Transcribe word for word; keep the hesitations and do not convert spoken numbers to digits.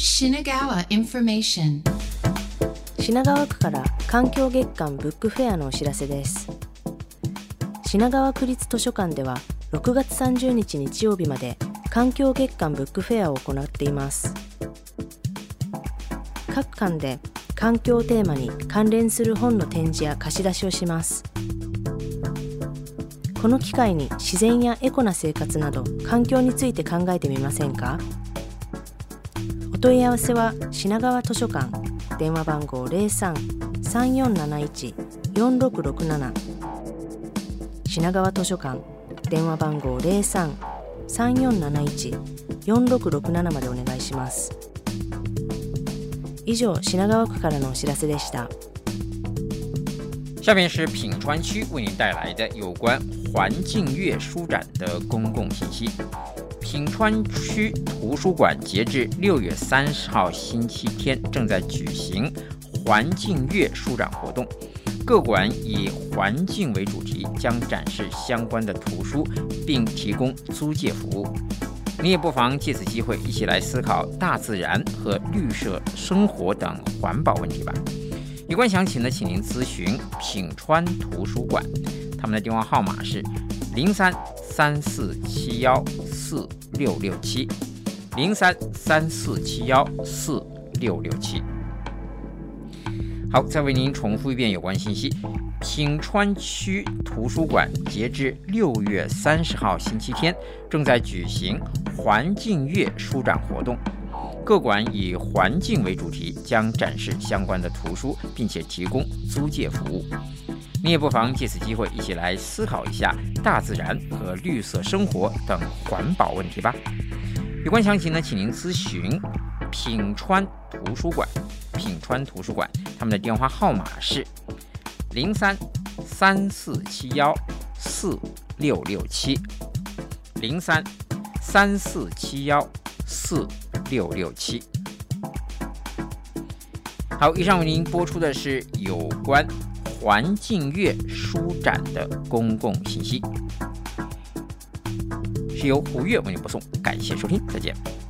Shinagawa Information。 品川区から環境月間ブックフェアのお知らせです。品川区立図書館ではろくがつさんじゅうにち日曜日まで環境月間ブックフェアを行っています。各館で環境テーマに関連する本の展示や貸し出しをします。この機会に自然やエコな生活など環境について考えてみませんか？お問い合わせは品川図書館、電話番号 ゼロさん さんよんなないち よんろくろくなな 品川図書館、電話番号 ゼロさん さんよんなないち よんろくろくなな までお願いします。以上、品川区からのお知らせでした。 下面是品川区为您带来的有关环境月书展的公共信息。品川区图书馆截至六月三十号星期天正在举行环境月书展活动，各馆以环境为主题，将展示相关的图书，并提供租借服务。你也不妨借此机会一起来思考大自然和绿色生活等环保问题吧。有关详情呢，请您咨询品川图书馆，他们的电话号码是零三三四七幺四六六七零三三四七幺四六六七。好，再为您重复一遍有关信息。品川区图书馆截至六月三十号星期天正在举行环境月书展活动，各馆以环境为主题，将展示相关的图书，并且提供租借服务。你也不妨借此机会一起来思考一下大自然和绿色生活等环保问题吧。有关详情呢，请您咨询品川图书馆。品川图书馆他们的电话号码是零三三四七幺四六六七零三三四七幺四六六七。好，以上为您播出的是有关环境月书展的公共信息，是由胡月为您播送，感谢收听，再见。